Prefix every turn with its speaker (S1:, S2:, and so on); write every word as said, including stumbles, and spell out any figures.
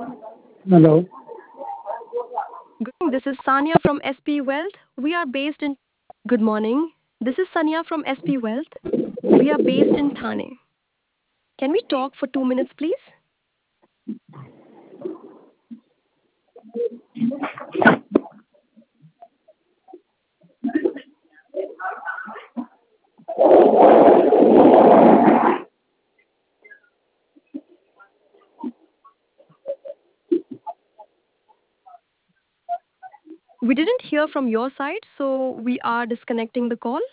S1: Hello.
S2: Good morning. This is Sanya from S P Wealth. We are based in. Good morning. This is Sanya from S P Wealth. We are based in Thane. Can we talk for two minutes, please? We didn't hear from your side, so we are disconnecting the call.